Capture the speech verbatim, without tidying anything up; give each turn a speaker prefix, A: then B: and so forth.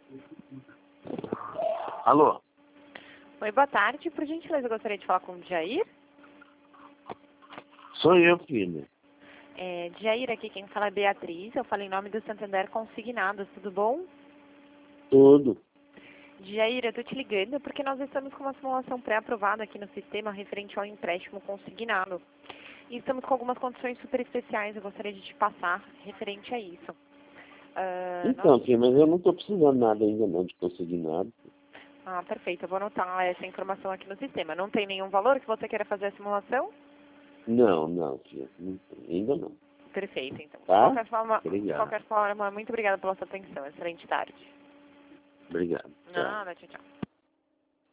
A: Alô?
B: Oi, boa tarde. Por gentileza, eu gostaria de falar com o Jair.
A: Sou eu, filha.
B: É, Jair, aqui quem fala é Beatriz. Eu falo em nome do Santander Consignados. Tudo bom?
A: Tudo.
B: Jair, eu estou te ligando porque nós estamos com uma simulação pré-aprovada aqui no sistema referente ao empréstimo consignado. E estamos com algumas condições super especiais. Eu gostaria de te passar referente a isso. Uh,
A: Então,
B: nós...
A: filha, mas eu não estou precisando nada ainda não de consignado.
B: Ah, perfeito. Eu vou anotar essa informação aqui no sistema. Não tem nenhum valor que você queira fazer a simulação?
A: Não, não, filha. Não tem, ainda não.
B: Perfeito, então. De
A: Tá?
B: qualquer forma, de
A: Obrigado.
B: qualquer forma, muito obrigada pela sua atenção. Excelente tarde.
A: Obrigado. Tchau.
B: Nada, tchau, tchau.